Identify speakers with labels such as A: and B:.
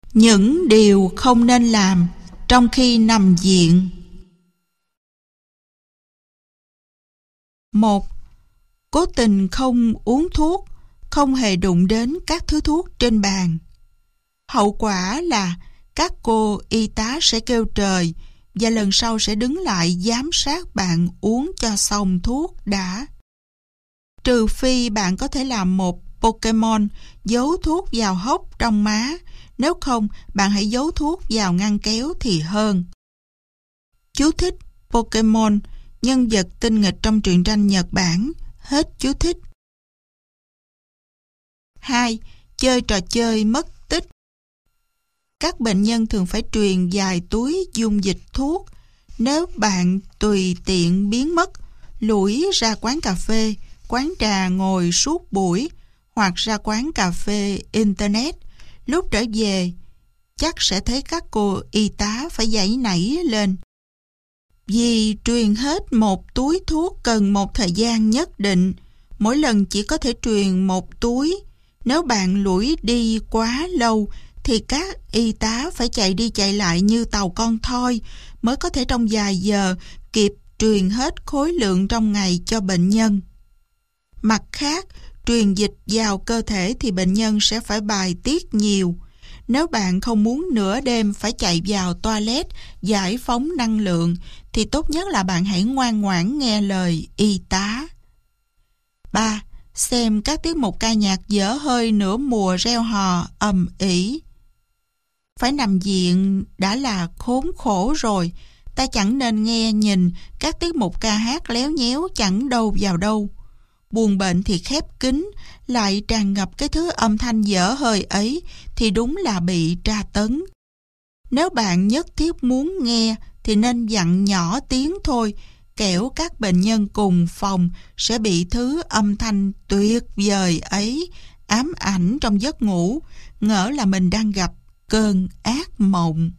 A: Những điều không nên làm trong khi nằm viện. 1. Cố tình không uống thuốc, không hề đụng đến các thứ thuốc trên bàn. Hậu quả là các cô y tá sẽ kêu trời và lần sau sẽ đứng lại giám sát bạn uống cho xong thuốc đã. Trừ phi bạn có thể làm một Pokemon giấu thuốc vào hốc trong má, nếu không bạn hãy giấu thuốc vào ngăn kéo thì hơn. Chú thích: Pokemon, nhân vật tinh nghịch trong truyện tranh Nhật Bản. Hết chú thích. 2. Chơi trò chơi mất tích. Các bệnh nhân thường phải truyền vài túi dung dịch thuốc. Nếu bạn tùy tiện biến mất, lủi ra quán cà phê, quán trà ngồi suốt buổi, hoặc ra quán cà phê Internet, lúc trở về, chắc sẽ thấy các cô y tá phải giãy nảy lên. Vì truyền hết một túi thuốc cần một thời gian nhất định, mỗi lần chỉ có thể truyền một túi. Nếu bạn lủi đi quá lâu, thì các y tá phải chạy đi chạy lại như tàu con thoi mới có thể trong vài giờ kịp truyền hết khối lượng trong ngày cho bệnh nhân. Mặt khác, truyền dịch vào cơ thể thì bệnh nhân sẽ phải bài tiết nhiều. Nếu bạn không muốn nửa đêm phải chạy vào toilet giải phóng năng lượng, thì tốt nhất là bạn hãy ngoan ngoãn nghe lời y tá. 3. Xem các tiết mục ca nhạc dở hơi nửa mùa reo hò ầm ĩ. Phải nằm viện đã là khốn khổ rồi, ta chẳng nên nghe nhìn các tiết mục ca hát léo nhéo chẳng đâu vào đâu. Buồng bệnh thì khép kín, lại tràn ngập cái thứ âm thanh dở hơi ấy thì đúng là bị tra tấn. Nếu bạn nhất thiết muốn nghe thì nên dặn nhỏ tiếng thôi, kẻo các bệnh nhân cùng phòng sẽ bị thứ âm thanh tuyệt vời ấy ám ảnh trong giấc ngủ, ngỡ là mình đang gặp cơn ác mộng.